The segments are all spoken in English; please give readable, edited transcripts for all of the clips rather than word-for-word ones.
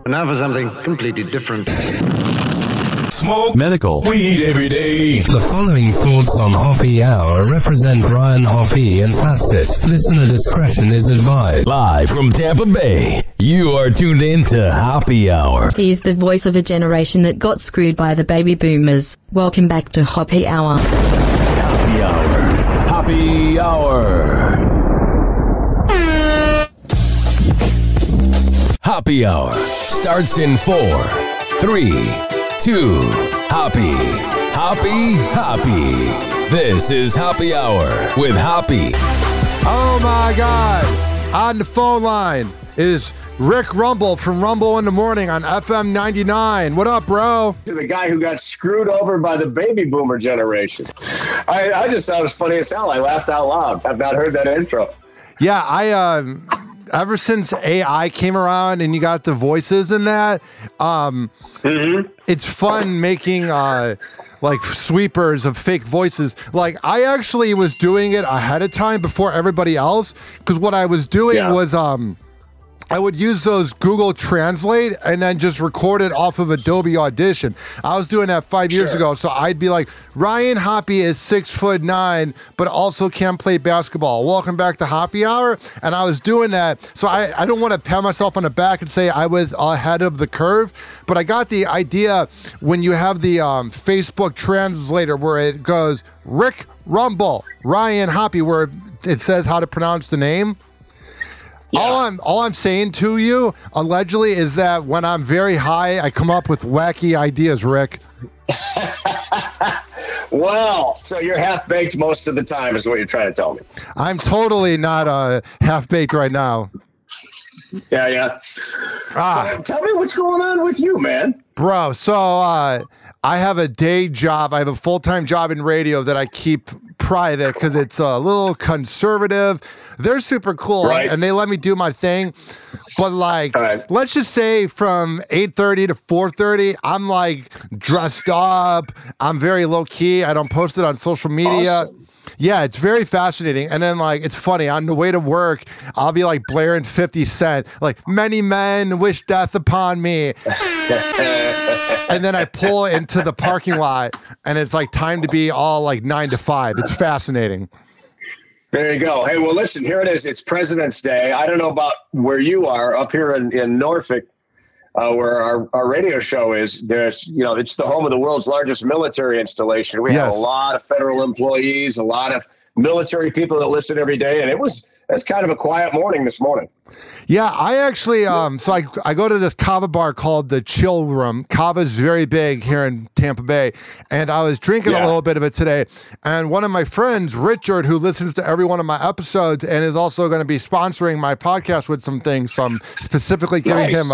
Now for something completely different. Smoke medical weed every day. The following thoughts on Hoppy Hour represent Brian Hoppy and Facet. Listener discretion is advised. Live from Tampa Bay, you are tuned in to Hoppy Hour. He's the voice of a generation that got screwed by the baby boomers. Welcome back to Hoppy Hour. Hoppy Hour. Hoppy Hour. Hoppy Hour starts in 4, 3, 2, Hoppy. Hoppy, Hoppy. This is Hoppy Hour with Hoppy. Oh my God. On the phone line is Rick Rumble from Rumble in the Morning on FM 99. What up, bro? To the guy who got screwed over by the baby boomer generation. I just thought it was funny as hell. I laughed out loud. I've not heard that intro. Yeah, ever since AI came around and you got the voices in that, it's fun making like sweepers of fake voices. Like I actually was doing it ahead of time before everybody else, because what I was doing was I would use those Google Translate and then just record it off of Adobe Audition. I was doing that 5 years ago, so I'd be like, Ryan Hoppy is 6'9", but also can play basketball. Welcome back to Hoppy Hour. And I was doing that, so I don't want to pat myself on the back and say I was ahead of the curve, but I got the idea when you have the Facebook translator where it goes, Rick Rumble, Ryan Hoppy, where it says how to pronounce the name. Yeah. All I'm saying to you, allegedly, is that when I'm very high, I come up with wacky ideas, Rick. Well, so you're half-baked most of the time is what you're trying to tell me. I'm totally not half-baked right now. Yeah. So tell me what's going on with you, man. Bro, so I have a day job. I have a full-time job in radio that I keep private because it's a little conservative. They're super cool, and they let me do my thing. But like, let's just say from 8:30 to 4:30, I'm like dressed up. I'm very low key. I don't post it on social media. Awesome. Yeah, it's very fascinating. And then like, it's funny, on the way to work, I'll be like blaring 50 Cent, like many men wish death upon me. And then I pull into the parking lot and it's like time to be all like 9 to 5. It's fascinating. There you go. Hey, well, listen, here it is. It's President's Day. I don't know about where you are up here in Norfolk, where our radio show is. There's, it's the home of the world's largest military installation. We have a lot of federal employees, a lot of military people that listen every day. And it's kind of a quiet morning this morning. Yeah, I actually, so I go to this kava bar called the Chill Room. Kava is very big here in Tampa Bay, and I was drinking a little bit of it today, and one of my friends, Richard, who listens to every one of my episodes and is also going to be sponsoring my podcast with some things, so I'm specifically giving him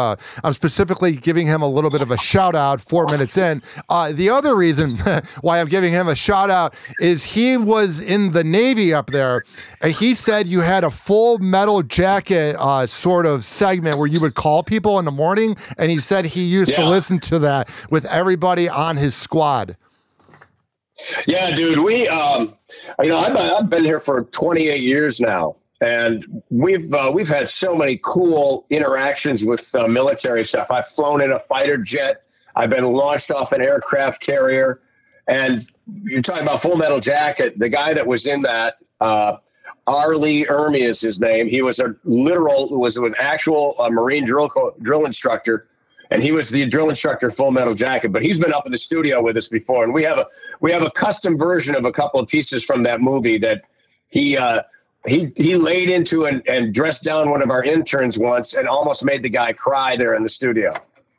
a little bit of a shout out 4 minutes in. The other reason why I'm giving him a shout out is he was in the Navy up there, and he said you had a Full Metal Jacket sort of segment where you would call people in the morning, and he said he used to listen to that with everybody on his squad. Yeah, dude, we I've been here for 28 years now, and we've had so many cool interactions with military stuff. I've flown in a fighter jet. I've been launched off an aircraft carrier, and you're talking about Full Metal Jacket. The guy that was in that, Arlie Ermy is his name. He was an actual Marine drill instructor, and he was the drill instructor Full Metal Jacket. But he's been up in the studio with us before, and we have a custom version of a couple of pieces from that movie that he laid into and dressed down one of our interns once and almost made the guy cry there in the studio.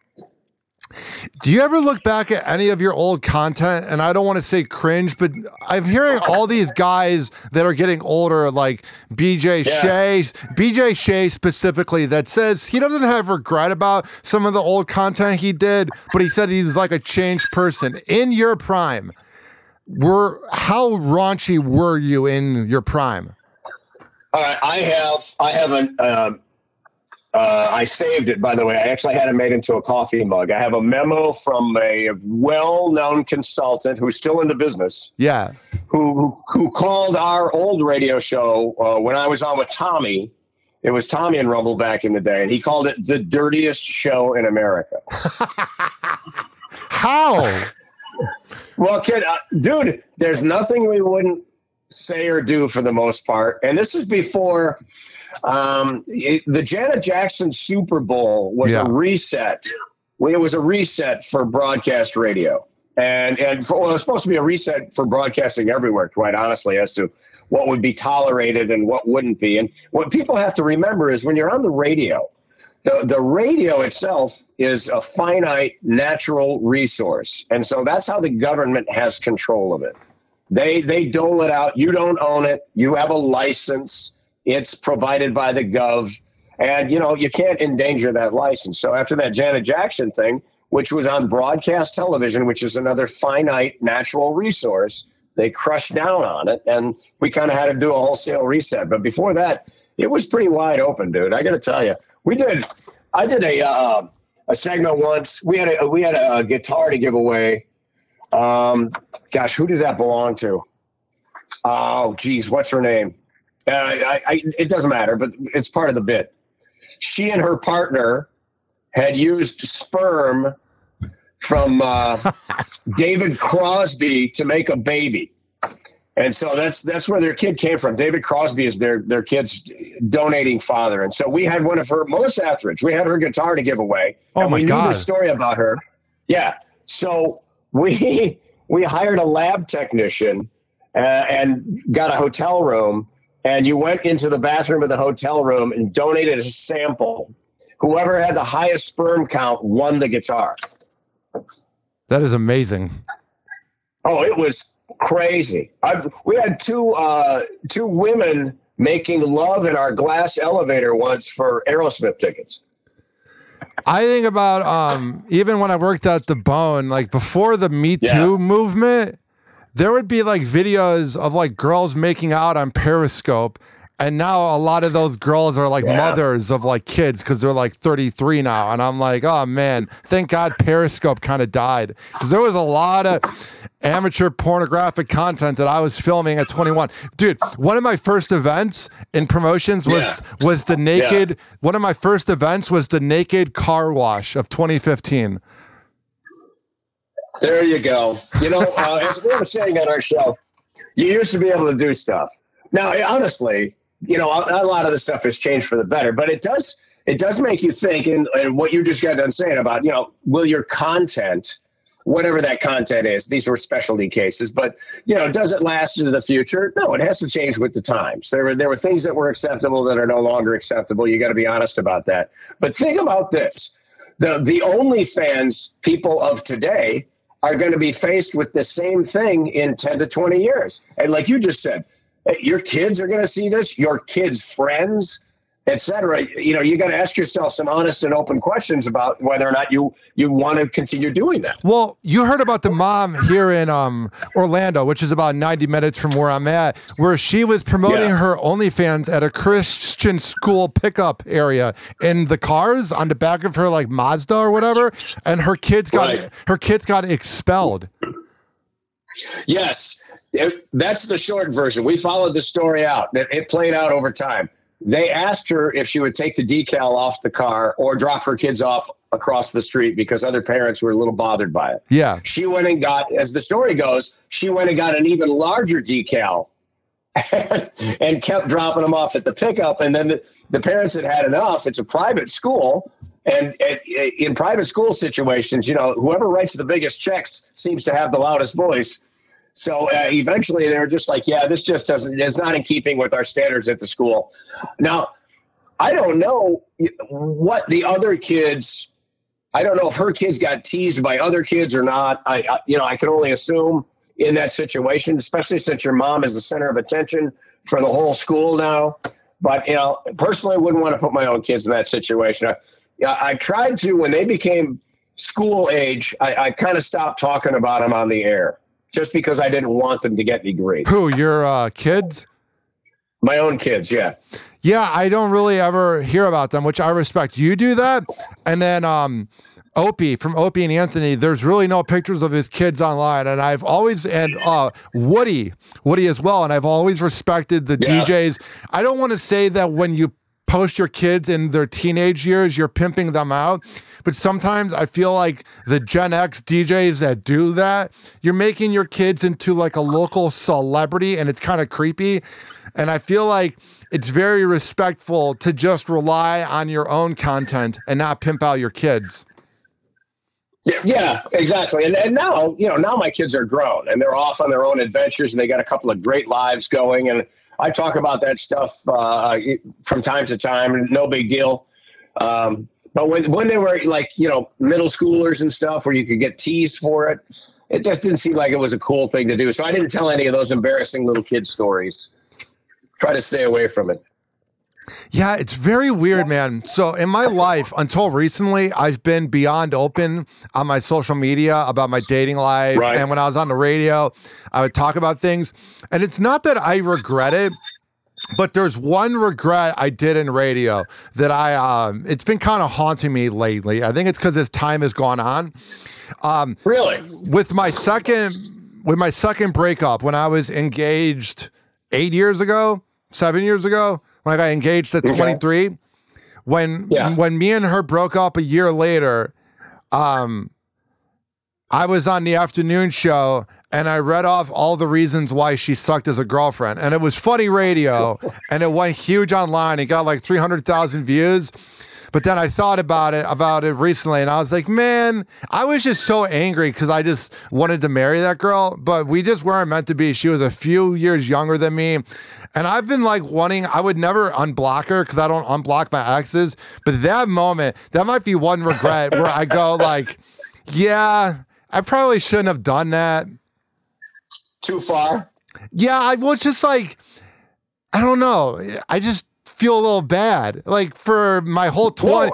Do you ever look back at any of your old content? And I don't want to say cringe, but I'm hearing all these guys that are getting older, like BJ Shea specifically, that says he doesn't have regret about some of the old content he did, but he said he's like a changed person. In your prime, how raunchy were you in your prime? I saved it, by the way. I actually had it made into a coffee mug. I have a memo from a well-known consultant who's still in the business. Yeah. Who called our old radio show when I was on with Tommy It was Tommy and Rumble back in the day, and he called it the dirtiest show in America. How? Well, dude, there's nothing we wouldn't say or do for the most part. And this is before the Janet Jackson Super Bowl was a reset. It was a reset for broadcast radio. And it was supposed to be a reset for broadcasting everywhere, quite honestly, as to what would be tolerated and what wouldn't be. And what people have to remember is when you're on the radio, the radio itself is a finite natural resource. And so that's how the government has control of it. They dole it out. You don't own it. You have a license. It's provided by the gov. And, you can't endanger that license. So after that Janet Jackson thing, which was on broadcast television, which is another finite natural resource, they crushed down on it. And we kind of had to do a wholesale reset. But before that, it was pretty wide open, dude. I got to tell you, I did a segment once. We had a guitar to give away. Gosh, who did that belong to? Oh, geez, what's her name? It doesn't matter, but it's part of the bit. She and her partner had used sperm from David Crosby to make a baby. And so that's where their kid came from. David Crosby is their kid's donating father. And so we had one of her, Melissa Etheridge, we had her guitar to give away. Oh, and my we God. knew the story about her. Yeah. So we hired a lab technician and got a hotel room. And you went into the bathroom of the hotel room and donated a sample. Whoever had the highest sperm count won the guitar. That is amazing. Oh, it was crazy. We had two women making love in our glass elevator once for Aerosmith tickets. I think about even when I worked at the Bone, like before the Me Too movement, there would be like videos of like girls making out on Periscope. And now a lot of those girls are like mothers of like kids because they're like 33 now. And I'm like, oh man, thank God Periscope kind of died. Because there was a lot of amateur pornographic content that I was filming at 21. Dude, one of my first events in promotions was the naked, one of my first events was the naked car wash of 2015. There you go. As we were saying on our show, you used to be able to do stuff. Now, honestly, a lot of the stuff has changed for the better, but it does make you think, and what you just got done saying about, will your content, whatever that content is, these were specialty cases, but, does it last into the future? No, it has to change with the times. There were things that were acceptable that are no longer acceptable. You got to be honest about that. But think about this. The OnlyFans people of today are going to be faced with the same thing in 10 to 20 years. And like you just said, your kids are going to see this, your kids' friends, et cetera. You got to ask yourself some honest and open questions about whether or not you want to continue doing that. Well, you heard about the mom here in Orlando, which is about 90 minutes from where I'm at, where she was promoting her OnlyFans at a Christian school pickup area in the cars on the back of her like Mazda or whatever, and her kids got expelled. Yes. That's the short version. We followed the story out. It played out over time. They asked her if she would take the decal off the car or drop her kids off across the street because other parents were a little bothered by it. Yeah. She went and got, as the story goes, she went and got an even larger decal and kept dropping them off at the pickup. And then the parents had enough. It's a private school. And in private school situations, whoever writes the biggest checks seems to have the loudest voice. So eventually they were just like, this just is not in keeping with our standards at the school. Now, I don't know what the other kids, I don't know if her kids got teased by other kids or not. I can only assume in that situation, especially since your mom is the center of attention for the whole school now. But, personally, I wouldn't want to put my own kids in that situation. I tried to, when they became school age, I kind of stopped talking about them on the air. Just because I didn't want them to get any grief. Who, your kids? My own kids, yeah. Yeah, I don't really ever hear about them, which I respect. You do that? And then Opie, from Opie and Anthony, there's really no pictures of his kids online. And I've always, and Woody as well, and I've always respected the DJs. I don't want to say that when you post your kids in their teenage years, you're pimping them out. But sometimes I feel like the Gen X DJs that do that, you're making your kids into like a local celebrity, and it's kind of creepy. And I feel like it's very respectful to just rely on your own content and not pimp out your kids. Yeah, exactly. And now, now my kids are grown and they're off on their own adventures, and they got a couple of great lives going. And I talk about that stuff from time to time. No big deal. But when they were like, middle schoolers and stuff where you could get teased for it, it just didn't seem like it was a cool thing to do. So I didn't tell any of those embarrassing little kid stories. Try to stay away from it. Yeah, it's very weird, man. So in my life, until recently, I've been beyond open on my social media about my dating life. Right. And when I was on the radio, I would talk about things. And it's not that I regret it, but there's one regret I did in radio that it's been kind of haunting me lately. I think it's because as time has gone on. Really? With my second breakup, when I was engaged 7 years ago, when I got engaged at 23, when me and her broke up a year later, I was on the afternoon show and I read off all the reasons why she sucked as a girlfriend. And it was funny radio and it went huge online. It got like 300,000 views. But then I thought about it recently, and I was like, man, I was just so angry because I just wanted to marry that girl, but we just weren't meant to be. She was a few years younger than me. And I've been like I would never unblock her because I don't unblock my exes. But that moment, that might be one regret where I go like, yeah, I probably shouldn't have done that. Too far? Yeah, I was just like, I don't know. I just feel a little bad. Like for my whole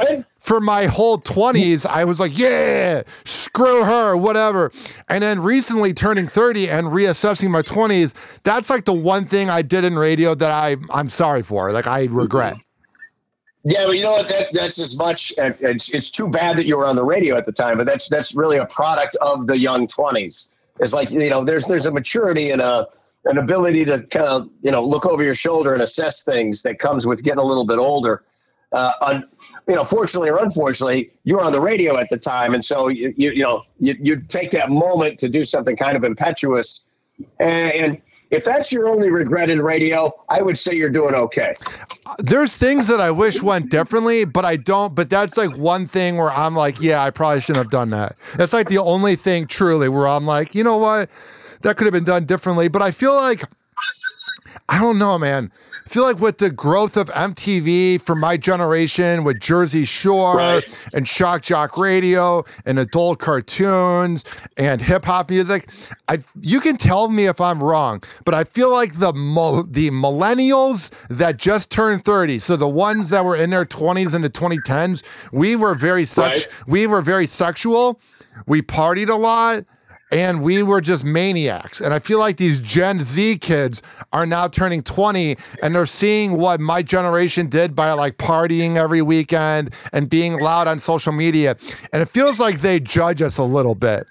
20s, I was like, yeah, screw her, whatever. And then recently turning 30 and reassessing my 20s, that's like the one thing I did in radio that I'm sorry for. Like I regret. Yeah, well, you know what? That's as much. It's too bad that you were on the radio at the time, but that's really a product of the young 20s. It's like, there's a maturity and an ability to kind of, look over your shoulder and assess things that comes with getting a little bit older. Fortunately or unfortunately, you were on the radio at the time. And so, you take that moment to do something kind of impetuous. And if that's your only regret in radio, I would say you're doing okay. There's things that I wish went differently, but I don't. But that's like one thing where I'm like, yeah, I probably shouldn't have done that. That's like the only thing truly where I'm like, you know what? That could have been done differently. But I feel like, I don't know, man. I feel like with the growth of MTV for my generation, with Jersey Shore and Shock Jock Radio and adult cartoons and hip hop music, you can tell me if I'm wrong, but I feel like the millennials that just turned 30, so the ones that were in their 20s and the 2010s, we were very sexual. We partied a lot. And we were just maniacs. And I feel like these Gen Z kids are now turning 20 and they're seeing what my generation did by like partying every weekend and being loud on social media. And it feels like they judge us a little bit.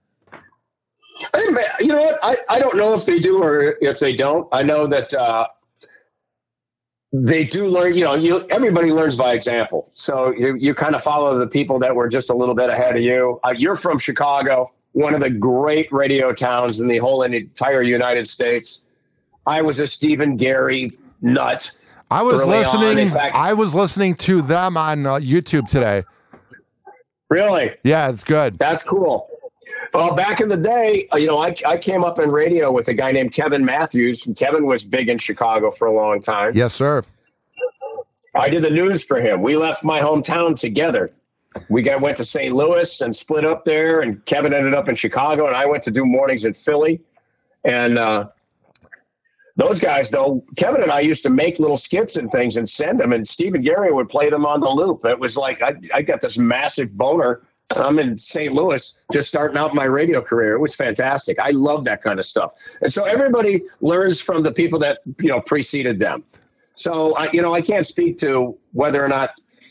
You know what? I don't know if they do or if they don't. I know that they do learn, everybody learns by example. So you kind of follow the people that were just a little bit ahead of you. You're from Chicago, one of the great radio towns in the entire United States. I was a Stephen Gary nut. I was listening to them on YouTube today. Really? Yeah, it's good. That's cool. Well, back in the day, I came up in radio with a guy named Kevin Matthews. And Kevin was big in Chicago for a long time. Yes, sir. I did the news for him. We left my hometown together. We went to St. Louis and split up there, and Kevin ended up in Chicago, and I went to do mornings in Philly. And those guys, though, Kevin and I used to make little skits and things and send them, and Stephen Gary would play them on the loop. It was like I got this massive boner. I'm in St. Louis just starting out my radio career. It was fantastic. I love that kind of stuff. And so everybody learns from the people that, preceded them. So, I can't speak to whether or not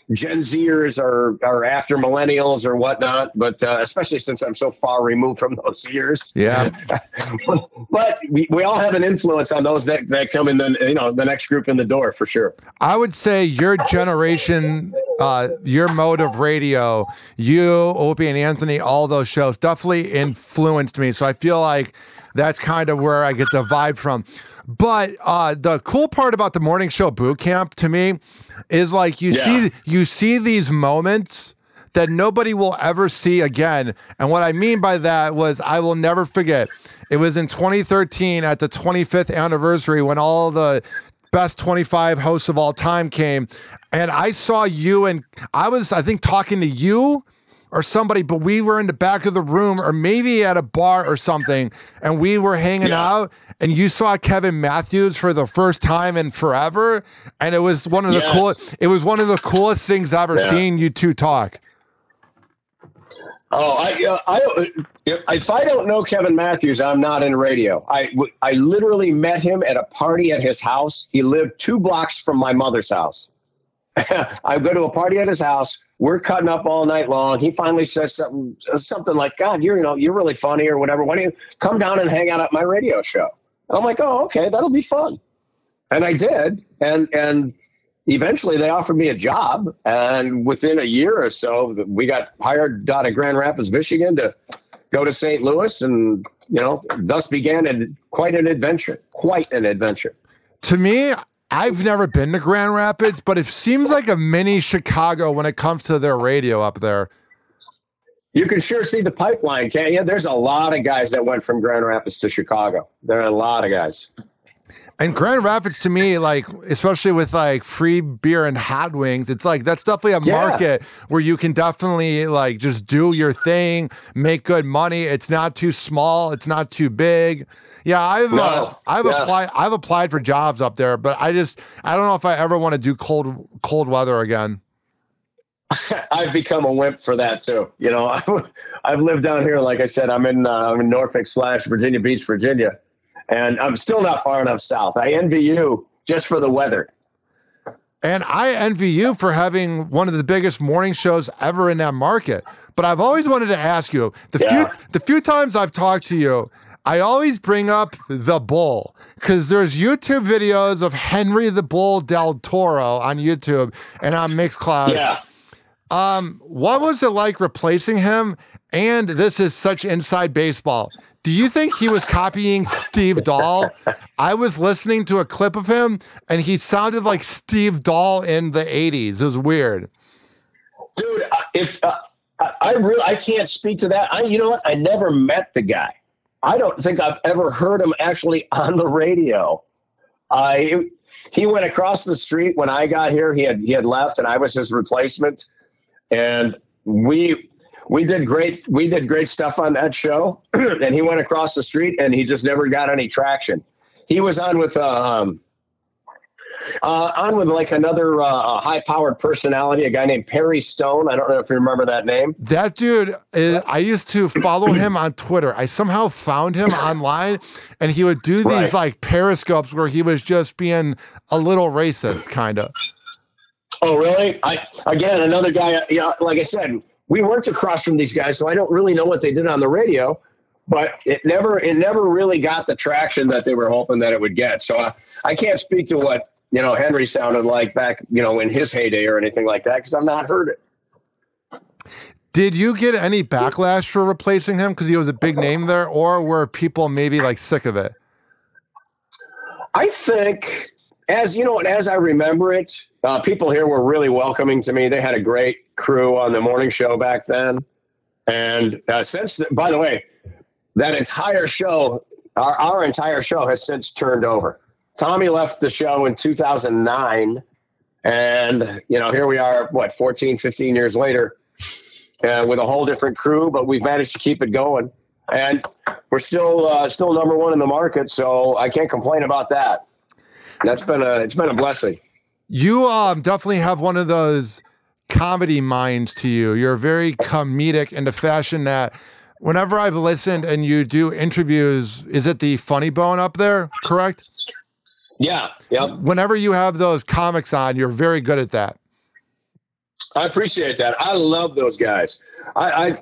Gen Zers are after millennials or whatnot, but especially since I'm so far removed from those years. Yeah. But we all have an influence on those that come in the next group in the door for sure. I would say your generation, your mode of radio, you, Opie and Anthony, all those shows definitely influenced me. So I feel like that's kind of where I get the vibe from. But the cool part about the morning show boot camp to me is like you see these moments that nobody will ever see again. And what I mean by that was I will never forget. It was in 2013 at the 25th anniversary when all the best 25 hosts of all time came. And I saw you, and I think, talking to you or somebody, but we were in the back of the room or maybe at a bar or something, and we were hanging out, and you saw Kevin Matthews for the first time in forever, and it was one of the coolest things I've ever seen you two talk. Oh, if I don't know Kevin Matthews, I'm not in radio. I literally met him at a party at his house. He lived 2 blocks from my mother's house. I go to a party at his house. We're cutting up all night long. He finally says something like, "God, you're really funny," or whatever. "Why don't you come down and hang out at my radio show?" And I'm like, "Oh, okay, that'll be fun." And I did. And eventually they offered me a job. And within a year or so, we got hired out of Grand Rapids, Michigan to go to St. Louis. And, thus began quite an adventure. To me, I've never been to Grand Rapids, but it seems like a mini Chicago when it comes to their radio up there. You can sure see the pipeline, can't you? There's a lot of guys that went from Grand Rapids to Chicago. There are a lot of guys. And Grand Rapids, to me, like, especially with like free beer and hot wings, it's like that's definitely a market where you can definitely like just do your thing, make good money. It's not too small, it's not too big. Yeah, I've applied for jobs up there, but I don't know if I ever want to do cold weather again. I've become a wimp for that too. I've lived down here. Like I said, I'm in Norfolk / Virginia Beach, Virginia, and I'm still not far enough south. I envy you just for the weather. And I envy you for having one of the biggest morning shows ever in that market. But I've always wanted to ask you, the few times I've talked to you, I always bring up the Bull because there's YouTube videos of Henry the Bull Del Toro on YouTube and on Mixcloud. Yeah. What was it like replacing him? And this is such inside baseball. Do you think he was copying Steve Dahl? I was listening to a clip of him and he sounded like Steve Dahl in the 80s. It was weird. Dude, I can't speak to that. You know what? I never met the guy. I don't think I've ever heard him actually on the radio. He went across the street when I got here. He had left, and I was his replacement. And we did great stuff on that show. And he went across the street, and he just never got any traction. He was on with like another high-powered personality, a guy named Perry Stone. I don't know if you remember that name. That dude, I used to follow him on Twitter. I somehow found him online, and he would do these like periscopes where he was just being a little racist, kind of. Oh, really? Again, another guy, like I said, we worked across from these guys, so I don't really know what they did on the radio. But it never really got the traction that they were hoping that it would get. So I can't speak to what Henry sounded like back, in his heyday or anything like that, because I've not heard it. Did you get any backlash for replacing him because he was a big name there, or were people maybe like sick of it? I think, as I remember it, people here were really welcoming to me. They had a great crew on the morning show back then. And by the way, that entire show, our entire show has since turned over. Tommy left the show in 2009, and here we are, 14, 15 years later, with a whole different crew, but we've managed to keep it going, and we're still number one in the market, so I can't complain about that. It's been a blessing. You definitely have one of those comedy minds to you. You're very comedic in the fashion that whenever I've listened and you do interviews, is it the Funny Bone up there, correct? Yeah. Yep. Whenever you have those comics on, you're very good at that. I appreciate that. I love those guys. I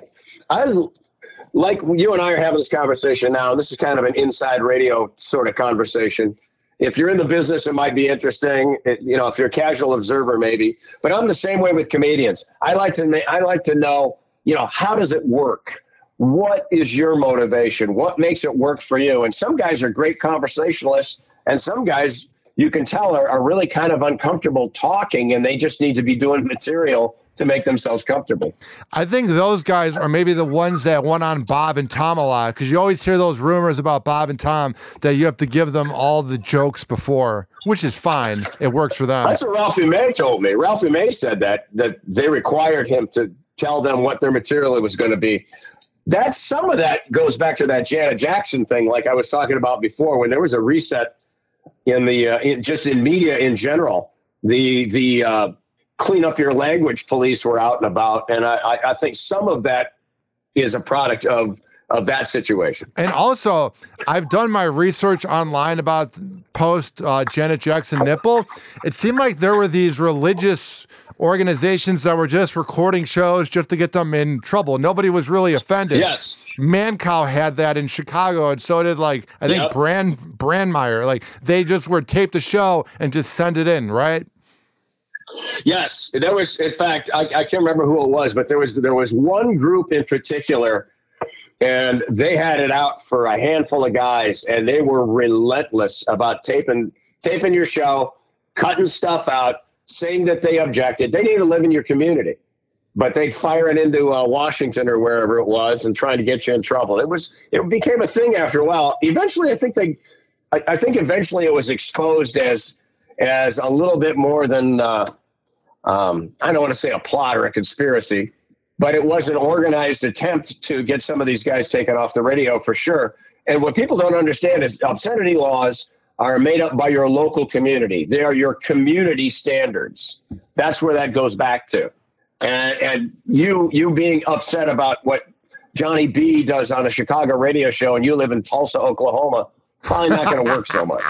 like you and I are having this conversation now. This is kind of an inside radio sort of conversation. If you're in the business, it might be interesting. If you're a casual observer, maybe. But I'm the same way with comedians. I like to know, how does it work? What is your motivation? What makes it work for you? And some guys are great conversationalists, and some guys you can tell are really kind of uncomfortable talking, and they just need to be doing material to make themselves comfortable. I think those guys are maybe the ones that went on Bob and Tom a lot, because you always hear those rumors about Bob and Tom that you have to give them all the jokes before, which is fine. It works for them. That's what Ralphie May told me. Ralphie May said that they required him to tell them what their material was going to be. Some of that goes back to that Janet Jackson thing, like I was talking about before, when there was a reset in in media in general. The clean up your language police were out and about, and I think some of that is a product of that situation. And also, I've done my research online about post Janet Jackson nipple. It seemed like there were these religious organizations that were just recording shows just to get them in trouble. Nobody was really offended. Yes. Mancow had that in Chicago, and so did I think Brandmeier. Like, they just would tape the show and just send it in, right? Yes, there was. In fact, I can't remember who it was, but there was one group in particular, and they had it out for a handful of guys, and they were relentless about taping your show, cutting stuff out, saying that they objected. They didn't even live in your community, but they'd fire it into Washington or wherever it was and trying to get you in trouble. It became a thing after a while. Eventually, I think eventually it was exposed as a little bit more than I don't want to say a plot or a conspiracy, but it was an organized attempt to get some of these guys taken off the radio for sure. And what people don't understand is obscenity laws are made up by your local community. They are your community standards. That's where that goes back to. And you being upset about what Johnny B does on a Chicago radio show and you live in Tulsa, Oklahoma, probably not going to work so much.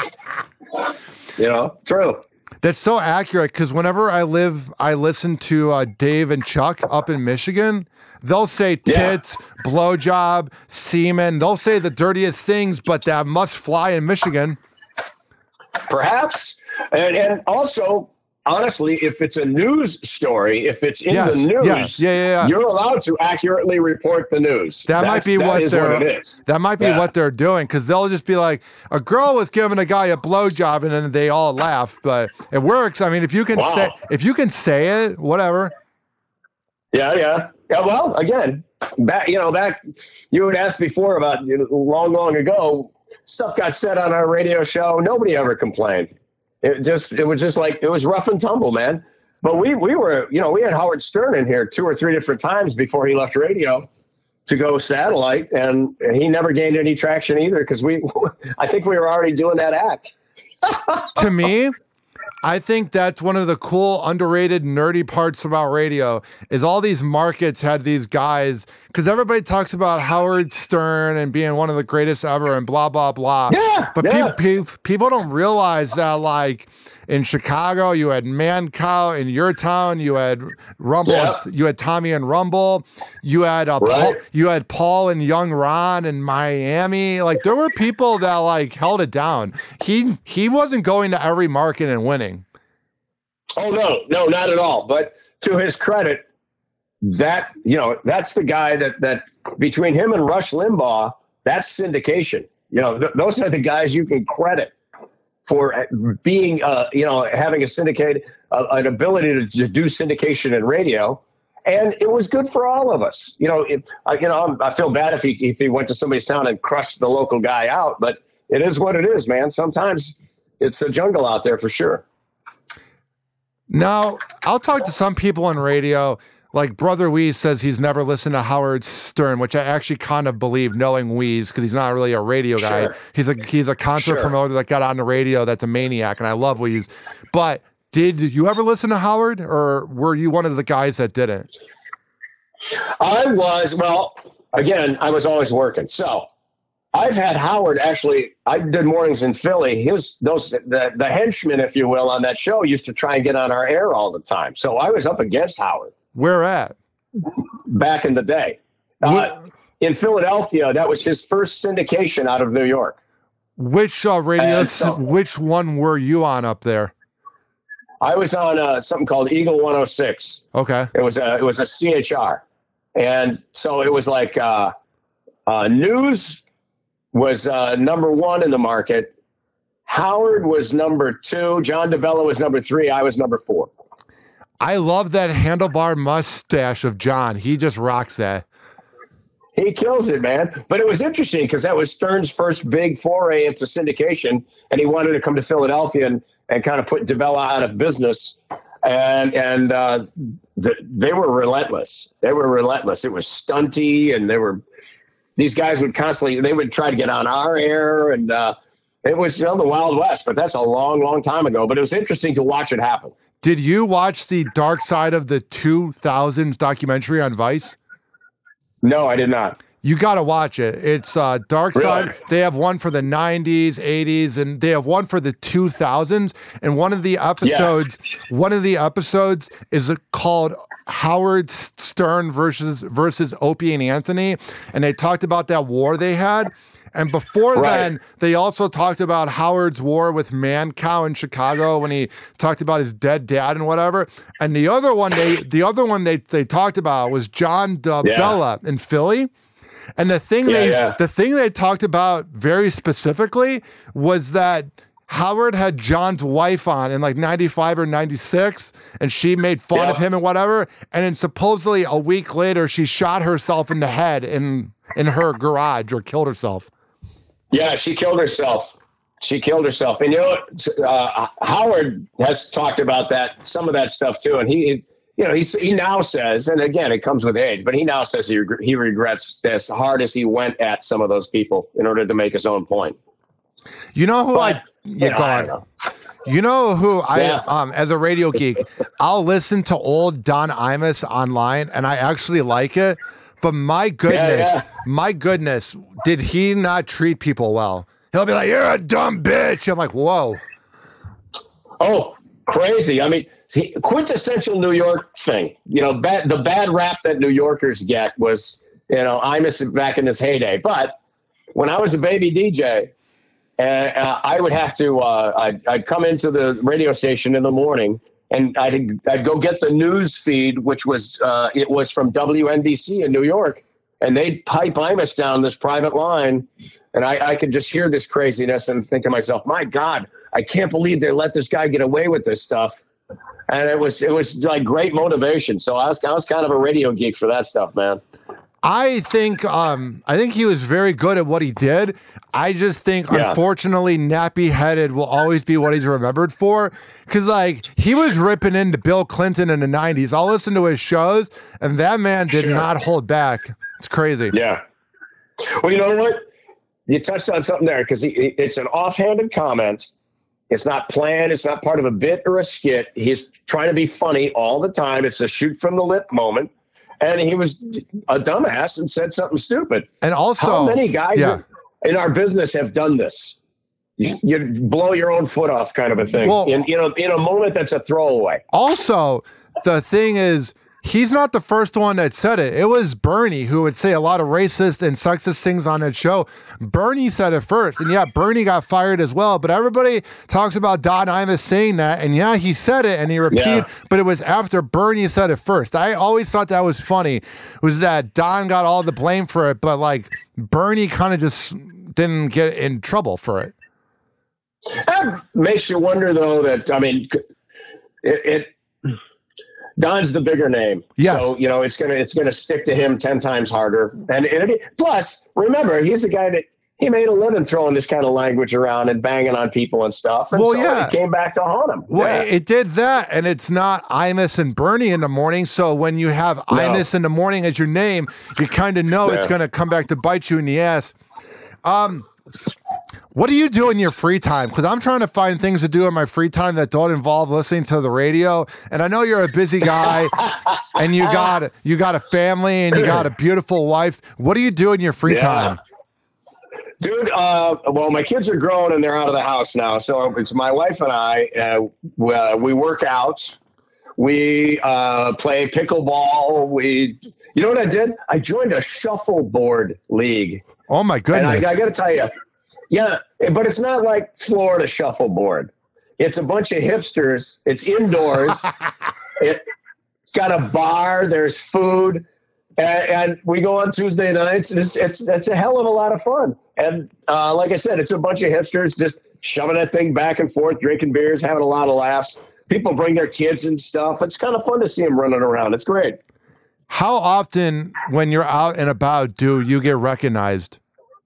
True. That's so accurate, because whenever I listen to Dave and Chuck up in Michigan, they'll say tits, blowjob, semen. They'll say the dirtiest things, but that must fly in Michigan. Perhaps. And also, honestly, if it's a news story, if it's in the news, you're allowed to accurately report the news. That might be what they're doing, because they'll just be like, a girl was giving a guy a blowjob, and then they all laugh. But it works. I mean, if you can say it, whatever. Yeah. Well, again, back you had asked before about long ago. Stuff got said on our radio show. Nobody ever complained. It was rough and tumble, man. But we were, we had Howard Stern in here 2 or 3 different times before he left radio to go satellite, and he never gained any traction either, because I think we were already doing that act. To me, I think that's one of the cool, underrated, nerdy parts about radio is all these markets had these guys, because everybody talks about Howard Stern and being one of the greatest ever and blah, blah, blah. Yeah, but people don't realize that, like, in Chicago, you had Mancow. In your town, you had Rumble. Yeah. You had Tommy and Rumble. You had Paul and Young Ron in Miami. Like, there were people that like held it down. He wasn't going to every market and winning. Oh no, not at all. But to his credit, that's the guy that between him and Rush Limbaugh, that's syndication. Those are the guys you can credit for being, having a syndicate, an ability to just do syndication in radio. And it was good for all of us. I feel bad if he went to somebody's town and crushed the local guy out, but it is what it is, man. Sometimes it's a jungle out there for sure. Now, I'll talk to some people on radio. Like Brother Weeze says he's never listened to Howard Stern, which I actually kind of believe, knowing Weeze, because he's not really a radio guy. Sure. He's a concert promoter that got on the radio that's a maniac, and I love Weeze. But did you ever listen to Howard, or were you one of the guys that didn't? I was always working. So I've had Howard actually. I did mornings in Philly. The henchmen, if you will, on that show used to try and get on our air all the time. So I was up against Howard. Where at? Back in the day, in Philadelphia, that was his first syndication out of New York. Which which one were you on up there? I was on something called Eagle 106. Okay. It was a CHR, and so it was like news was number one in the market. Howard was number 2. John DeBella was number 3. I was number 4. I love that handlebar mustache of John. He just rocks that. He kills it, man. But it was interesting because that was Stern's first big foray into syndication, and he wanted to come to Philadelphia and kind of put DeBella out of business. And they were relentless. They were relentless. It was stunty, and these guys would they would try to get on our air, and it was the Wild West. But that's a long, long time ago. But it was interesting to watch it happen. Did you watch the Dark Side of the 2000s documentary on Vice? No, I did not. You got to watch it. It's Dark Side. Really? They have one for the 90s, 80s, and they have one for the 2000s. And one of the episodes is called Howard Stern versus Opie and Anthony. And they talked about that war they had. And before then, they also talked about Howard's war with Mancow in Chicago when he talked about his dead dad and whatever. And the other one they talked about was John DeBella in Philly. And the thing they talked about very specifically was that Howard had John's wife on in like 95 or 96, and she made fun of him and whatever. And then supposedly a week later, she shot herself in the head in her garage or killed herself. Yeah, she killed herself. And Howard has talked about some of that stuff too. And he now says, and again, it comes with age, but he now says he regrets as hard as he went at some of those people in order to make his own point. You know who You know who as a radio geek, I'll listen to old Don Imus online, and I actually like it. But my goodness, did he not treat people well? He'll be like, "You're a dumb bitch." I'm like, "Whoa." Oh, crazy. I mean, quintessential New York thing. The bad rap that New Yorkers get was, Imus back in his heyday. But when I was a baby DJ, I would have to, I'd come into the radio station in the morning, and I'd go get the news feed, which was it was from WNBC in New York, and they'd pipe Imus down this private line, and I could just hear this craziness and think to myself, my God, I can't believe they let this guy get away with this stuff. And it was like great motivation. So I was kind of a radio geek for that stuff, man. I think he was very good at what he did. I just think, unfortunately, nappy-headed will always be what he's remembered for. Because, he was ripping into Bill Clinton in the 90s. I'll listen to his shows, and that man did not hold back. It's crazy. Yeah. Well, you know what? You touched on something there, because it's an offhanded comment. It's not planned. It's not part of a bit or a skit. He's trying to be funny all the time. It's a shoot from the lip moment. And he was a dumbass and said something stupid. And also, how many guys in our business have done this? You blow your own foot off, kind of a thing. Well, in a moment that's a throwaway. Also, the thing is, he's not the first one that said it. It was Bernie who would say a lot of racist and sexist things on that show. Bernie said it first. And Bernie got fired as well. But everybody talks about Don Imus saying that. And he said it and he repeated, but it was after Bernie said it first. I always thought that was funny, was that Don got all the blame for it, but Bernie kind of just didn't get in trouble for it. That makes you wonder, though, that, Don's the bigger name. Yes. So, it's gonna stick to him 10 times harder. And plus, remember, he's the guy that he made a living throwing this kind of language around and banging on people and stuff. And it came back to haunt him. Well, it did that, and it's not Imus and Bernie in the morning. So when you have Imus in the morning as your name, you kind of know it's going to come back to bite you in the ass. What do you do in your free time? Because I'm trying to find things to do in my free time that don't involve listening to the radio. And I know you're a busy guy, and you got a family, and you got a beautiful wife. What do you do in your free time? Dude, well, my kids are grown and they're out of the house now. So it's my wife and I. We work out. We play pickleball. You know what I did? I joined a shuffleboard league. Oh, my goodness. And I got to tell you, yeah, but it's not like Florida shuffleboard. It's a bunch of hipsters. It's indoors. It's got a bar. There's food. And we go on Tuesday nights. It's a hell of a lot of fun. And like I said, it's a bunch of hipsters just shoving that thing back and forth, drinking beers, having a lot of laughs. People bring their kids and stuff. It's kind of fun to see them running around. It's great. How often when you're out and about do you get recognized?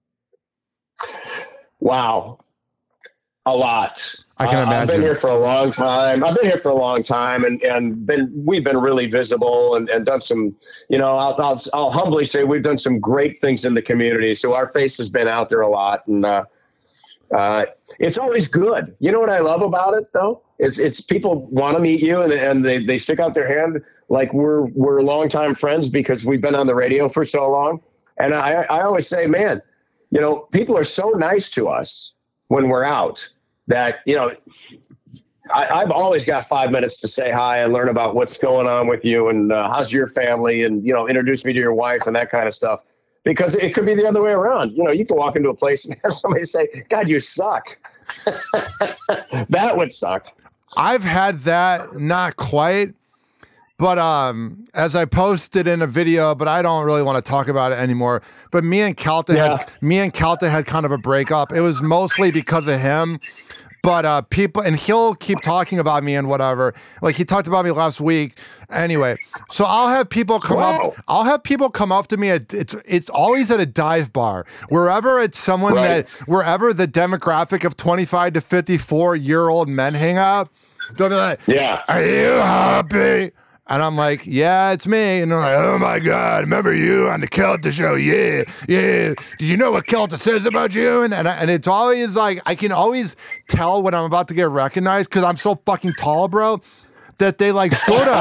Wow. A lot. I can imagine. I've been here for a long time. And we've been really visible and done some, I'll humbly say we've done some great things in the community. So our face has been out there a lot, and it's always good. You know what I love about it though? It's people want to meet you and they stick out their hand like we're longtime friends because we've been on the radio for so long. And I always say, man, people are so nice to us when we're out that, I've always got 5 minutes to say hi and learn about what's going on with you and how's your family and, introduce me to your wife and that kind of stuff. Because it could be the other way around. You can walk into a place and have somebody say, God, you suck. That would suck. I've had that, not quite. But as I posted in a video, but I don't really want to talk about it anymore. But me and Calta had kind of a breakup. It was mostly because of him. But people, and he'll keep talking about me and whatever. Like he talked about me last week. Anyway, so I'll have people come up. I'll have people come up to me. It's always at a dive bar, wherever it's someone wherever the demographic of 25 to 54-year-old men hang out. They'll be like, "Yeah, are you happy?" And I'm like, yeah, it's me. And they're like, oh my God, remember you on the Kelta show? Yeah. Did you know what Kelta says about you? And it's always like, I can always tell when I'm about to get recognized because I'm so fucking tall, bro, that they like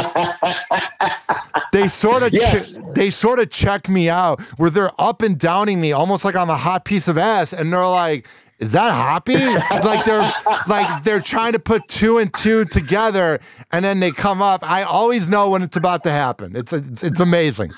they sort of check me out where they're up and downing me almost like I'm a hot piece of ass. And they're like, is that Hoppy? they're trying to put two and two together, and then they come up. I always know when it's about to happen. It's amazing.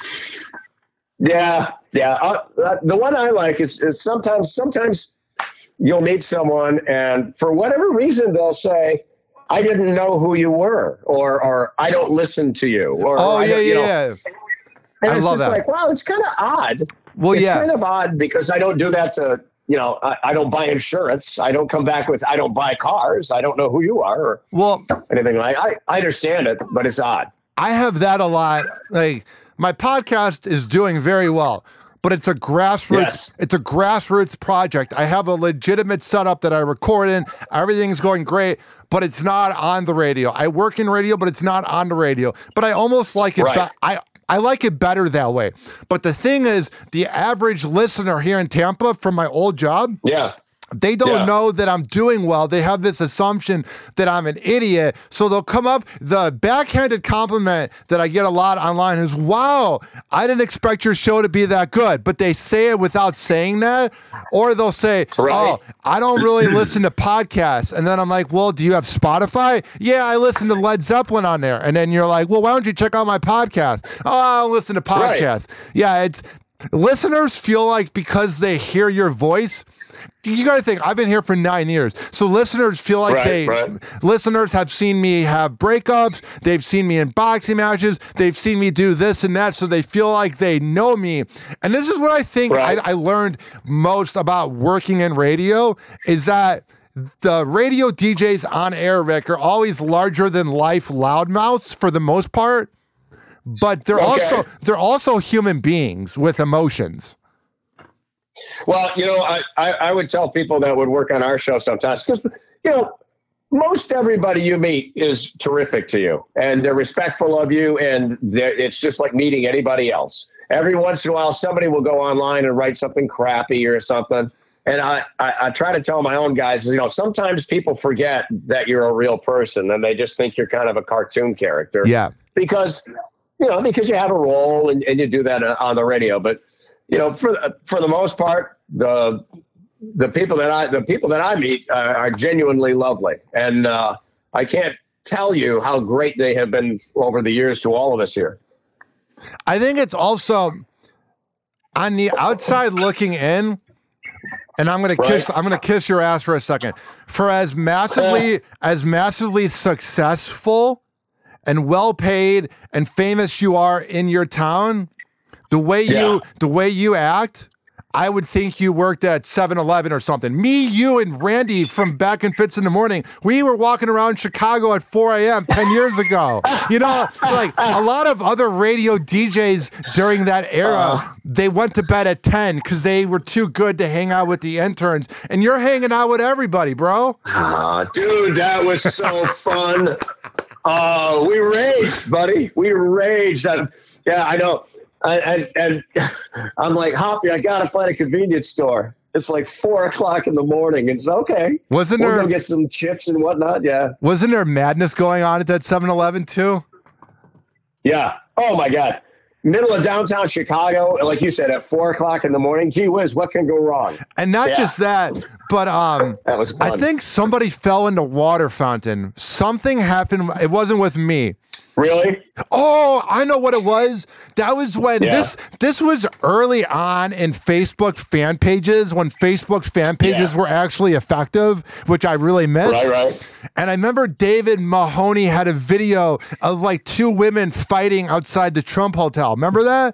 Yeah. The one I like is sometimes you'll meet someone, and for whatever reason they'll say, "I didn't know who you were," or "I don't listen to you," or yeah. And I it's love just that. like, wow, it's kind of odd. Well, it's yeah, kind of odd because I don't do that to. I don't buy insurance. I don't come back with, I don't buy cars. I don't know who you are or anything like that. I understand it, but it's odd. I have that a lot. Like my podcast is doing very well, but it's a grassroots project. I have a legitimate setup that I record in. Everything's going great, but it's not on the radio. I work in radio, but it's not on the radio. But I almost like it. Right. I like it better that way. But the thing is, the average listener here in Tampa from my old job, they don't know that I'm doing well. They have this assumption that I'm an idiot. So they'll come up. The backhanded compliment that I get a lot online is, wow, I didn't expect your show to be that good. But they say it without saying that. Or they'll say, oh, I don't really listen to podcasts. And then I'm like, well, do you have Spotify? Yeah, I listen to Led Zeppelin on there. And then you're like, well, why don't you check out my podcast? Oh, I'll listen to podcasts. Right. Yeah, listeners feel like because they hear your voice, you got to think, I've been here for 9 years. So listeners feel like listeners have seen me have breakups. They've seen me in boxing matches. They've seen me do this and that. So they feel like they know me. And this is what I think I learned most about working in radio is that the radio DJs on air, Rick, are always larger than life loudmouths for the most part. But they're also human beings with emotions. Well, I would tell people that would work on our show sometimes because, most everybody you meet is terrific to you and they're respectful of you. And it's just like meeting anybody else. Every once in a while, somebody will go online and write something crappy or something. And I try to tell my own guys, sometimes people forget that you're a real person and they just think you're kind of a cartoon character. Yeah. Because you have a role and you do that on the radio. But, for the most part, the the people that I meet are genuinely lovely, and I can't tell you how great they have been over the years to all of us here. I think it's also on the outside looking in, and I'm gonna kiss your ass for a second. For as massively successful and well paid and famous you are in your town, the way you act, I would think you worked at 7-Eleven or something. Me, you, and Randy from Back and Fitz in the Morning, we were walking around Chicago at 4 a.m. 10 years ago. You know, like a lot of other radio DJs during that era, they went to bed at 10 because they were too good to hang out with the interns. And you're hanging out with everybody, bro. Dude, that was so fun. We raged, buddy. We raged. Yeah, I know. And I'm like, Hoppy, I gotta find a convenience store. It's like 4:00 in the morning. It's okay. We'll go get some chips and whatnot. Yeah. Wasn't there madness going on at that 7-Eleven too? Yeah. Oh my God. Middle of downtown Chicago, like you said, at 4:00 in the morning. Gee whiz, what can go wrong? And not just that, but that was fun. I think somebody fell in the water fountain. Something happened. It wasn't with me. Really? Oh, I know what it was. That was when this was early on in Facebook fan pages, when Facebook fan pages were actually effective, which I really missed. Right. And I remember David Mahoney had a video of like two women fighting outside the Trump Hotel. Remember that?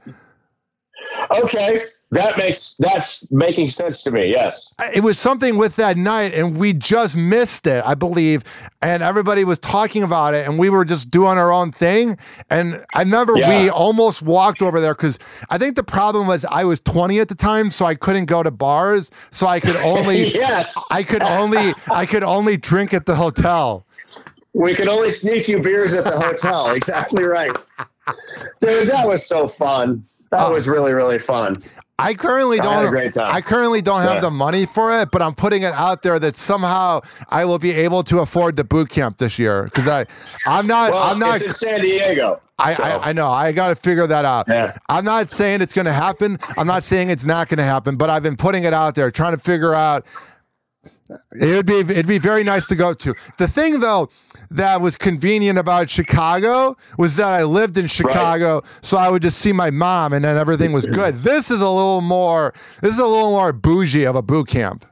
Okay. That's making sense to me. Yes. It was something with that night, and we just missed it, I believe. And everybody was talking about it, and we were just doing our own thing. And I remember we almost walked over there because I think the problem was I was 20 at the time, so I couldn't go to bars. So I could only I could only drink at the hotel. We could only sneak you beers at the hotel. Exactly right. Dude, that was so fun. That was really, really fun. I currently don't have the money for it, but I'm putting it out there that somehow I will be able to afford the boot camp this year because I'm not. It's in San Diego. I know. I got to figure that out. Yeah. I'm not saying it's going to happen. I'm not saying it's not going to happen, but I've been putting it out there, trying to figure out. It'd be very nice to go to. The thing though that was convenient about Chicago was that I lived in Chicago, so I would just see my mom and then everything was good. This is a little more bougie of a boot camp.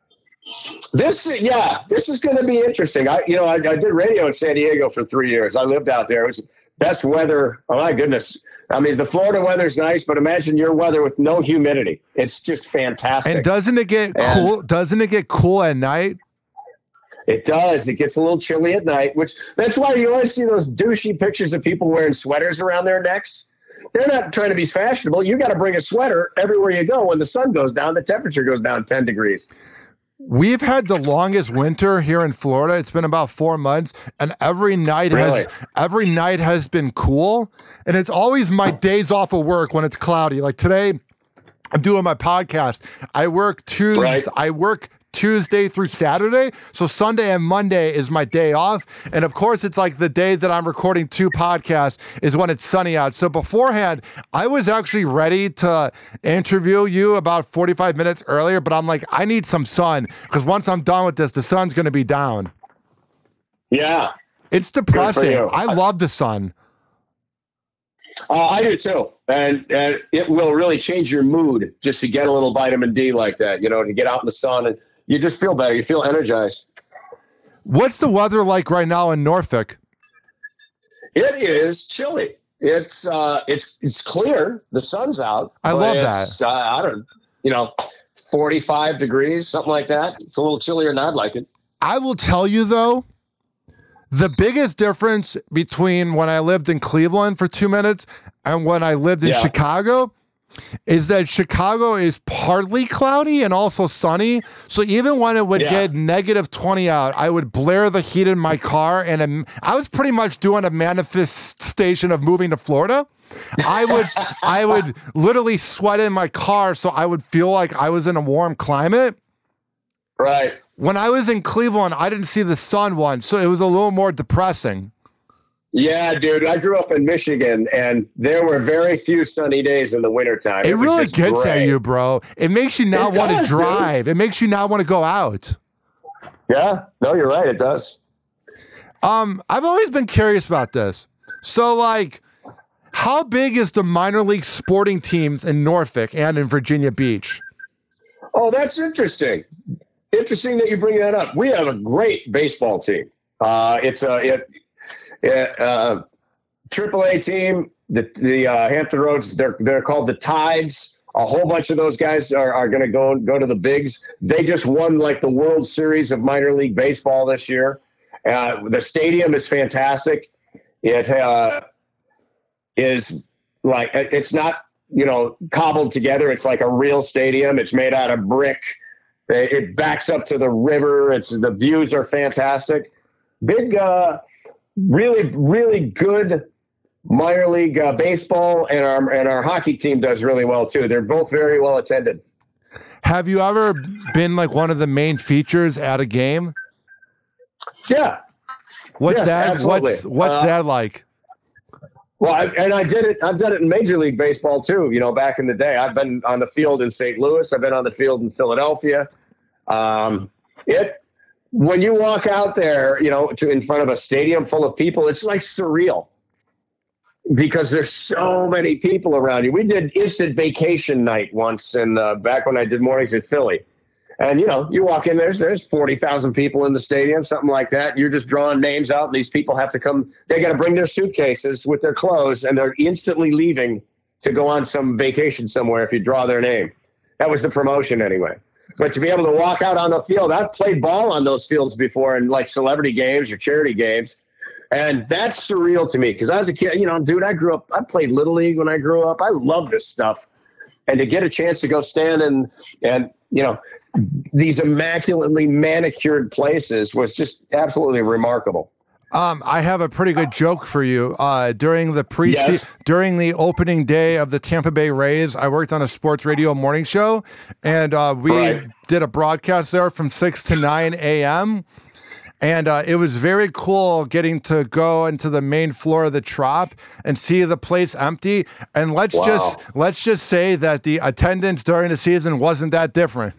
This is going to be interesting. I did radio in San Diego for 3 years. I lived out there. It was best weather. Oh my goodness. I mean, the Florida weather's nice, but imagine your weather with no humidity. It's just fantastic. And doesn't it get cool? Doesn't it get cool at night? It does. It gets a little chilly at night, that's why you always see those douchey pictures of people wearing sweaters around their necks. They're not trying to be fashionable. You got to bring a sweater everywhere you go. When the sun goes down, the temperature goes down 10 degrees. We've had the longest winter here in Florida. It's been about 4 months, and every night has been cool. And it's always my days off of work when it's cloudy. Like today, I'm doing my podcast. I work Tuesday through Saturday. So Sunday and Monday is my day off. And of course, it's like the day that I'm recording 2 podcasts is when it's sunny out. So beforehand, I was actually ready to interview you about 45 minutes earlier, but I'm like, I need some sun because once I'm done with this, the sun's going to be down. Yeah. It's depressing. I love the sun. I do too. And it will really change your mood just to get a little vitamin D like that, to get out in the sun and you just feel better. You feel energized. What's the weather like right now in Norfolk? It is chilly. It's clear. The sun's out. I love that. 45 degrees, something like that. It's a little chillier than I'd like it. I will tell you though, the biggest difference between when I lived in Cleveland for 2 minutes and when I lived in Chicago is that Chicago is partly cloudy and also sunny. So even when it would get negative 20 out, I would blare the heat in my car. And I was pretty much doing a manifestation of moving to Florida. I would literally sweat in my car so I would feel like I was in a warm climate. Right. When I was in Cleveland, I didn't see the sun once, so it was a little more depressing. Yeah, dude. I grew up in Michigan, and there were very few sunny days in the wintertime. It really gets at you, bro. It makes you not want to drive. Dude. It makes you not want to go out. Yeah. No, you're right. It does. I've always been curious about this. So, like, how big is the minor league sporting teams in Norfolk and in Virginia Beach? Oh, that's interesting. Interesting that you bring that up. We have a great baseball team. It's a AAA team. The Hampton Roads. They're called the Tides. A whole bunch of those guys are going to go to the bigs. They just won like the World Series of minor league baseball this year. The stadium is fantastic. It is like, it's not, cobbled together. It's like a real stadium. It's made out of brick. It backs up to the river. The views are fantastic. Big, really, really good minor league baseball, and our hockey team does really well too. They're both very well attended. Have you ever been like one of the main features at a game? Yeah. What's that? Absolutely. What's that like? Well, I've done it in Major League Baseball too. Back in the day, I've been on the field in St. Louis. I've been on the field in Philadelphia. When you walk out there, in front of a stadium full of people, it's like surreal because there's so many people around you. We did instant vacation night once, and back when I did mornings in Philly. And, you walk in, there's 40,000 people in the stadium, something like that. You're just drawing names out, and these people have to come. They got to bring their suitcases with their clothes, and they're instantly leaving to go on some vacation somewhere if you draw their name. That was the promotion anyway. But to be able to walk out on the field, I've played ball on those fields before in like celebrity games or charity games. And that's surreal to me because I was a kid, dude, I played Little League when I grew up. I love this stuff. And to get a chance to go stand and these immaculately manicured places was just absolutely remarkable. I have a pretty good joke for you. During the opening day of the Tampa Bay Rays, I worked on a sports radio morning show, and we did a broadcast there from 6 to 9 a.m., and it was very cool getting to go into the main floor of the Trop and see the place empty. And let's just say that the attendance during the season wasn't that different.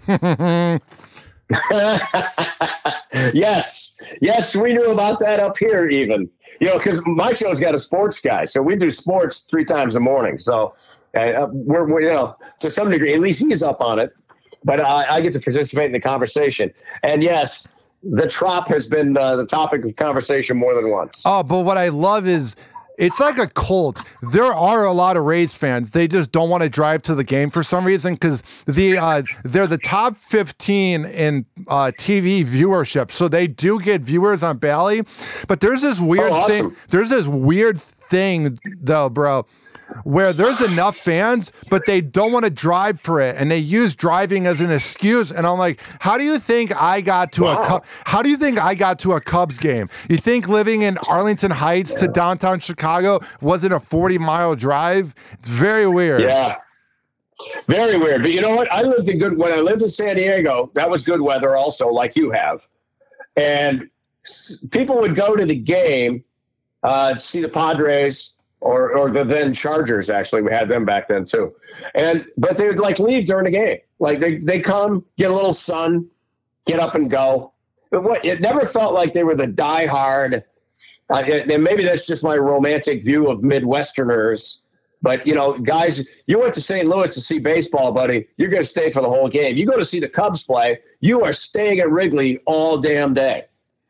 Yes, we knew about that up here even. Because my show's got a sports guy, so we do sports 3 times a morning. So we're to some degree, at least he's up on it. But I get to participate in the conversation. And yes, the Trop has been the topic of conversation more than once. Oh, but what I love is it's like a cult. There are a lot of Rays fans. They just don't want to drive to the game for some reason because they're the top 15 in TV viewership. So they do get viewers on Bally. But there's this weird thing. There's this weird thing, though, bro, where there's enough fans, but they don't want to drive for it, and they use driving as an excuse. And I'm like, how do you think I got to a Cubs game? You think living in Arlington Heights to downtown Chicago wasn't a 40-mile drive? It's very weird. Yeah. Very weird. But you know what? When I lived in San Diego, that was good weather also, like you have. And people would go to the game to see the Padres or the then Chargers. Actually, we had them back then too. But they would leave during the game. Like they come, get a little sun, get up and go. But it never felt like they were the diehard. And maybe that's just my romantic view of Midwesterners. But, guys, you went to St. Louis to see baseball, buddy. You're going to stay for the whole game. You go to see the Cubs play, you are staying at Wrigley all damn day.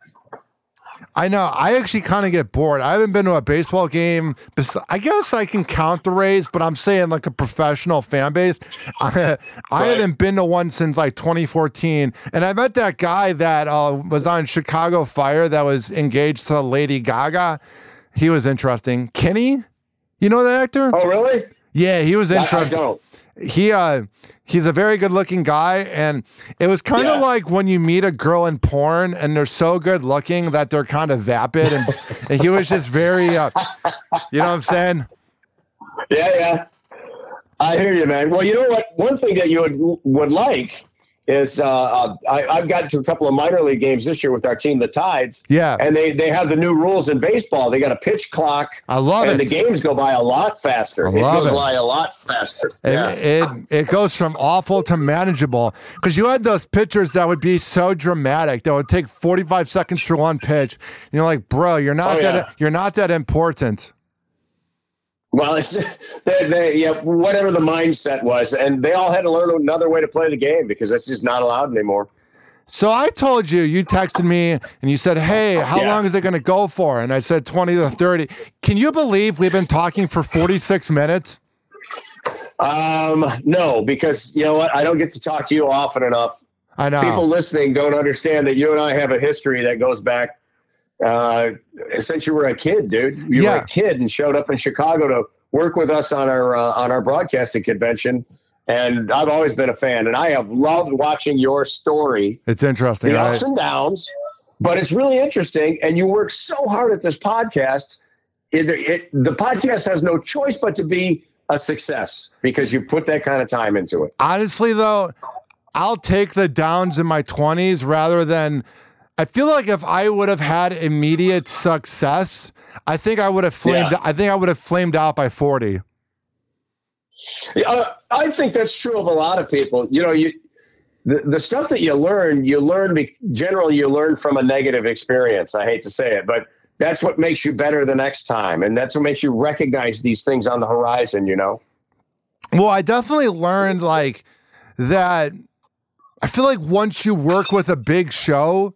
I know. I actually kind of get bored. I haven't been to a baseball game. I guess I can count the Rays, but I'm saying like a professional fan base. I haven't been to one since 2014. And I met that guy that was on Chicago Fire that was engaged to Lady Gaga. He was interesting. Kenny? You know that actor? Oh, really? Yeah, he was interesting. I don't. He's a very good-looking guy, and it was kind of like when you meet a girl in porn, and they're so good-looking that they're kind of vapid, and he was just very, you know what I'm saying? Yeah. I hear you, man. Well, you know what? One thing that you would like is I've gotten to a couple of minor league games this year with our team, the Tides. Yeah. And they have the new rules in baseball. They got a pitch clock. I love it. And the games go by a lot faster. It goes by a lot faster. It goes from awful to manageable. Because you had those pitchers that would be so dramatic. That would take 45 seconds for one pitch. And you're like, bro, you're not that important. Well, it's whatever the mindset was, and they all had to learn another way to play the game because that's just not allowed anymore. So I told you, you texted me and you said, hey, how long is it going to go for? And I said 20 to 30. Can you believe we've been talking for 46 minutes? No, because you know what? I don't get to talk to you often enough. I know. People listening don't understand that you and I have a history that goes back since you were a kid, dude. You were a kid and showed up in Chicago to work with us on our broadcasting convention, and I've always been a fan, and I have loved watching your story. It's interesting, the right? ups and downs, but it's really interesting, and you work so hard at this podcast. The podcast has no choice but to be a success because you put that kind of time into it. Honestly, though, I'll take the downs in my 20s rather than. I feel like if I would have had immediate success, I think I would have flamed. I think I would have flamed out by 40. I think that's true of a lot of people. You know, the stuff that you learn generally you learn from a negative experience. I hate to say it, but that's what makes you better the next time, and that's what makes you recognize these things on the horizon. You know. Well, I definitely learned like that. I feel like once you work with a big show.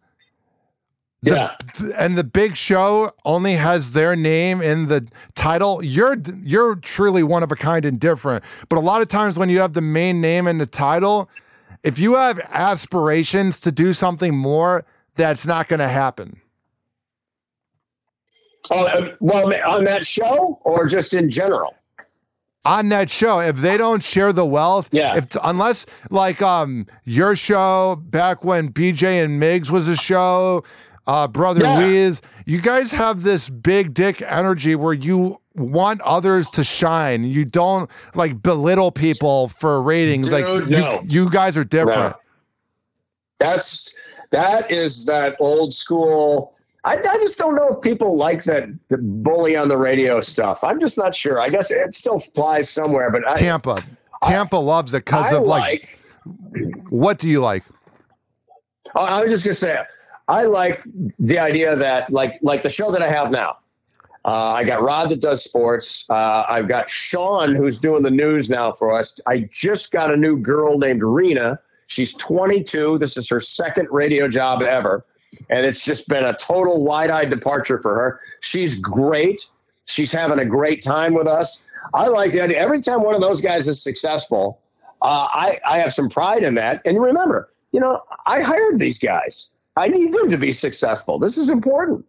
And the big show only has their name in the title. You're truly one of a kind and different. But a lot of times when you have the main name in the title, if you have aspirations to do something more, that's not going to happen. Oh, well, on that show or just in general? On that show, if they don't share the wealth, unless like your show back when BJ and Migs was a show, Brother Weez, you guys have this big dick energy where you want others to shine. You don't like belittle people for ratings. Dude, you guys are different. No. That is that old school. I just don't know if people like the bully on the radio stuff. I'm just not sure. I guess it still flies somewhere, but Tampa loves it because of like. What do you like? I was just gonna say. I like the idea that like the show that I have now. I got Rod that does sports. I've got Sean who's doing the news now for us. I just got a new girl named Rena. She's 22. This is her second radio job ever. And it's just been a total wide-eyed departure for her. She's great. She's having a great time with us. I like the idea. Every time one of those guys is successful, I have some pride in that. And remember, you know, I hired these guys. I need them to be successful. This is important.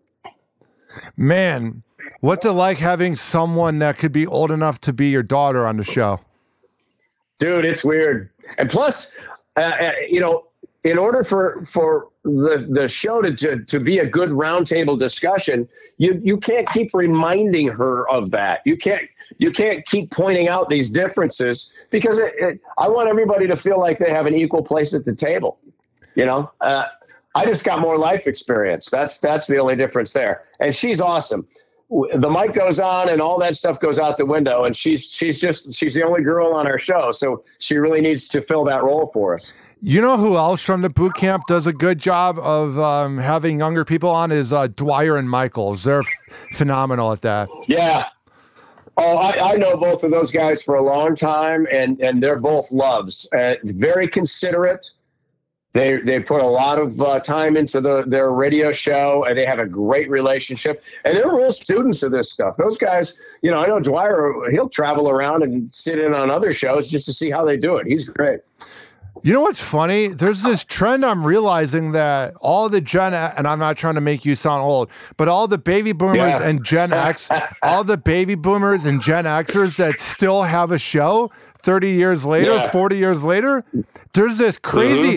Man, what's it like having someone that could be old enough to be your daughter on the show? Dude, it's weird. And plus, you know, in order for the show to be a good roundtable discussion, you can't keep reminding her of that. You can't keep pointing out these differences because I want everybody to feel like they have an equal place at the table. You know, I just got more life experience. That's the only difference there. And she's awesome. The mic goes on and all that stuff goes out the window. And she's the only girl on our show. So she really needs to fill that role for us. You know who else from the boot camp does a good job of having younger people on is Dwyer and Michaels. They're phenomenal at that. Yeah. Oh, I know both of those guys for a long time, and they're both loves. Very considerate. They put a lot of time into their radio show, and they have a great relationship. And they're real students of this stuff. Those guys, you know, I know Dwyer, he'll travel around and sit in on other shows just to see how they do it. He's great. You know what's funny? There's this trend I'm realizing that all the and I'm not trying to make you sound old, but all the baby boomers and Gen X, all the baby boomers and Gen Xers that still have a show 30 years later, 40 years later, there's this crazy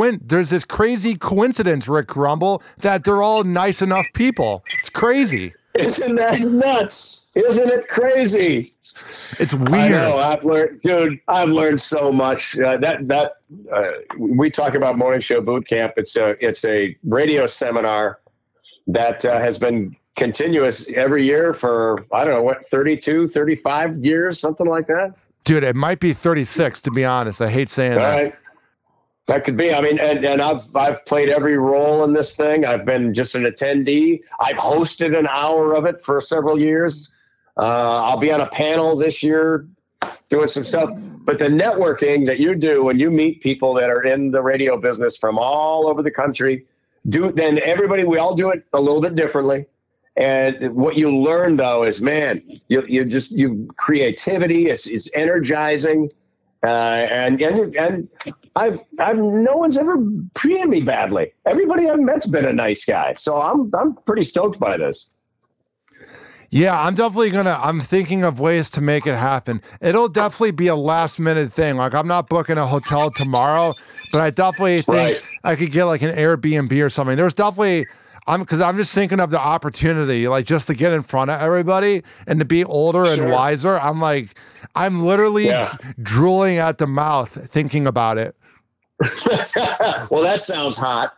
coincidence, Rick Grumble, that they're all nice enough people. It's crazy. Isn't that nuts? Isn't it crazy? It's weird. I know. I've learned so much. We talk about Morning Show Boot Camp. It's a radio seminar that has been continuous every year for, I don't know, 32, 35 years, something like that. Dude, it might be 36, to be honest. I hate saying that. Right. That could be. I mean, and I've played every role in this thing. I've been just an attendee. I've hosted an hour of it for several years. I'll be on a panel this year doing some stuff. But the networking that you do when you meet people that are in the radio business from all over the country, we all do it a little bit differently. And what you learn, though, is, man, you creativity is energizing. And I've no one's ever treated me badly. Everybody I've met's been a nice guy, so I'm pretty stoked by this. Yeah, I'm thinking of ways to make it happen. It'll definitely be a last minute thing. Like, I'm not booking a hotel tomorrow, but I definitely think I could get like an Airbnb or something. There's definitely, because I'm just thinking of the opportunity, like just to get in front of everybody and to be older and wiser. I'm literally drooling at the mouth thinking about it. Well, that sounds hot.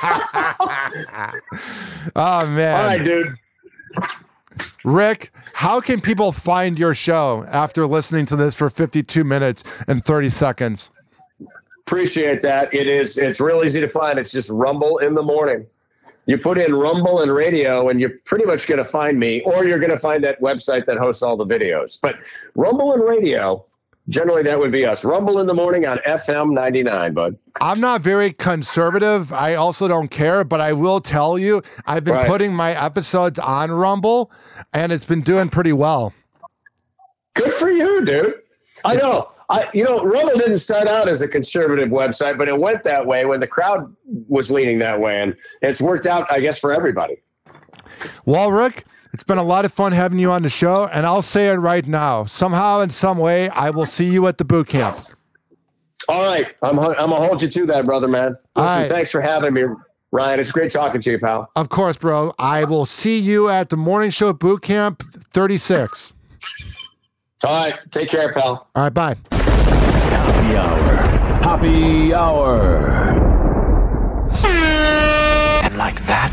Oh, man. All right, dude. Rick, how can people find your show after listening to this for 52 minutes and 30 seconds? Appreciate that. It's real easy to find. It's just Rumble in the Morning. You put in Rumble and radio, and you're pretty much going to find me, or you're going to find that website that hosts all the videos. But Rumble and radio, generally that would be us. Rumble in the Morning on FM 99, bud. I'm not very conservative. I also don't care, but I will tell you, I've been putting my episodes on Rumble, and it's been doing pretty well. Good for you, dude. I know. Rumble didn't start out as a conservative website, but it went that way when the crowd was leaning that way, and it's worked out, I guess, for everybody. Well, Rick, it's been a lot of fun having you on the show, and I'll say it right now. Somehow, in some way, I will see you at the boot camp. All right. I'm going to hold you to that, brother, man. Listen, thanks for having me, Ryan. It's great talking to you, pal. Of course, bro. I will see you at the Morning Show Boot Camp 36. All right. Take care, pal. All right. Bye. Happy Hour. Happy Hour. And like that,